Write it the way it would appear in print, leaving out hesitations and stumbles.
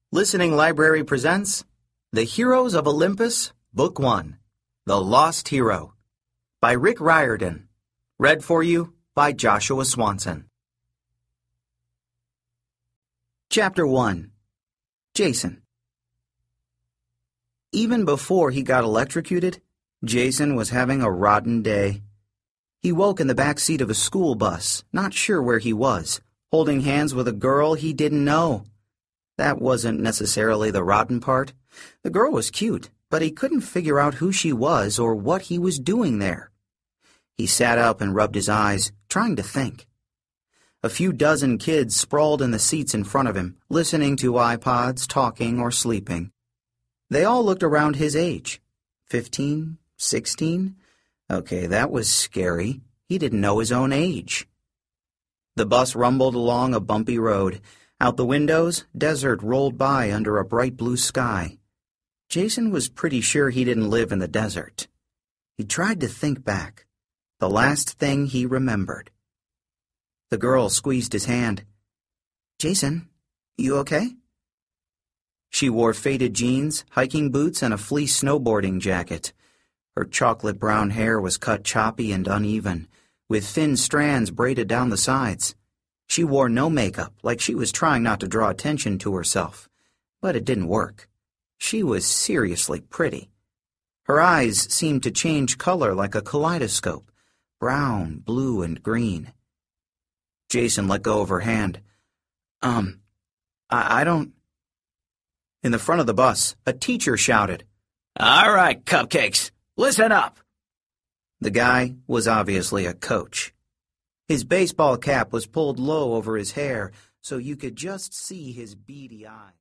Listening Library presents The Heroes of Olympus, Book 1, The Lost Hero, by Rick Riordan. Read for you by Joshua Swanson. Chapter 1. Jason. Even before he got electrocuted, Jason was having a rotten day. He woke in the back seat of a school bus, not sure where he was, holding hands with a girl he didn't know. That wasn't necessarily the rotten part. The girl was cute, but he couldn't figure out who she was or what he was doing there. He sat up and rubbed his eyes, trying to think. A few dozen kids sprawled in the seats in front of him, listening to iPods, talking, or sleeping. They all looked around his age. 15, 16? Okay, that was scary. He didn't know his own age. The bus rumbled along a bumpy road. Out the windows, desert rolled by under a bright blue sky. Jason was pretty sure he didn't live in the desert. He tried to think back. The last thing he remembered. The girl squeezed his hand. "Jason, you okay?" She wore faded jeans, hiking boots, and a fleece snowboarding jacket. Her chocolate brown hair was cut choppy and uneven, with thin strands braided down the sides. She wore no makeup, like she was trying not to draw attention to herself. But it didn't work. She was seriously pretty. Her eyes seemed to change color like a kaleidoscope, brown, blue, and green. Jason let go of her hand. I don't... In the front of the bus, a teacher shouted, "All right, cupcakes, listen up." The guy was obviously a coach. His baseball cap was pulled low over his hair, so you could just see his beady eyes.